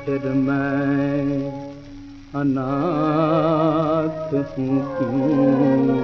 फिर मैं अनाथ हूँ क्यों?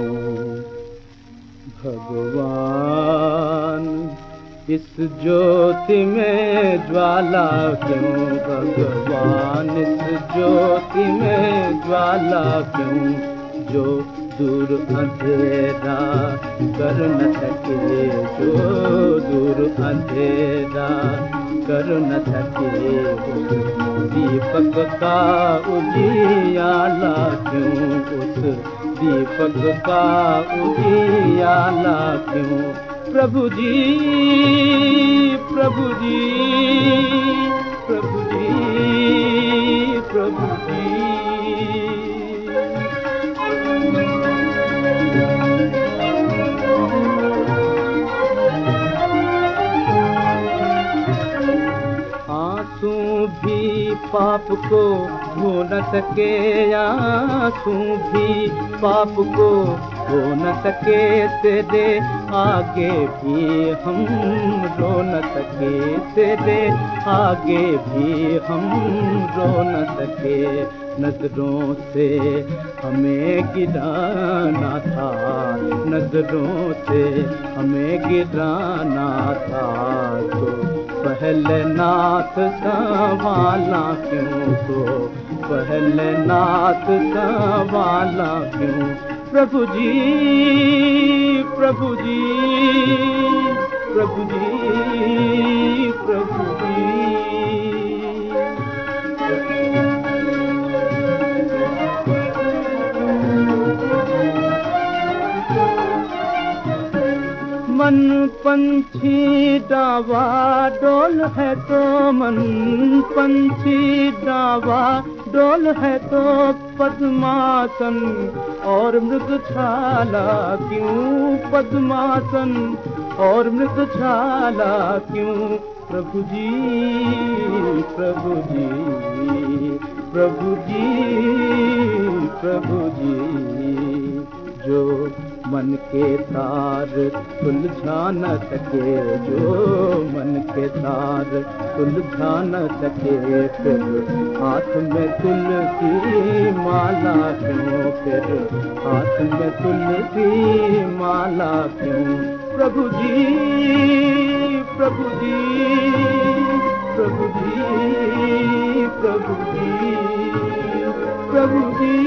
भगवान इस ज्योति में ज्वाला क्यों? भगवान इस ज्योति में ज्वाला क्यों? जो दूर अंधेरा कर न सके, जो दूर अंधेरा कर न सके, उस दीपक का उजियाला क्यों? उस दीपक का उजियाला क्यों? प्रभु जी, प्रभु जी, प्रभु जी, प्रभु जी। आंसू भी पाप को धो न सके, आंसू भी पाप को धो न सके, तेरे आगे भी हम रो न सके, तेरे आगे भी हम रो न सके। नजरों से हमें गिराना था, नजरों से हमें गिराना था, तो पहले नाथ संभाला क्यों? तो पहले नाथ संभाला क्यों? प्रभु जी, प्रभु जी, प्रभु जी, प्रभु जी। मन पंछी डावा डोल है तो, मन पंछी डावा डोल है तो, पद्मासन और मृगछाला क्यों? पद्मासन और मृगछाला क्यों? प्रभु जी, प्रभु जी, प्रभु जी, प्रभु जी। जो मन के तार सुलझा न सके, जो मन के तार सुलझा न सके, फिर हाथ में तुलसी माला क्यों? फिर हाथ में तुलसी माला क्यों? प्रभु जी, प्रभु जी, प्रभु जी, प्रभु जी, प्रभु जी।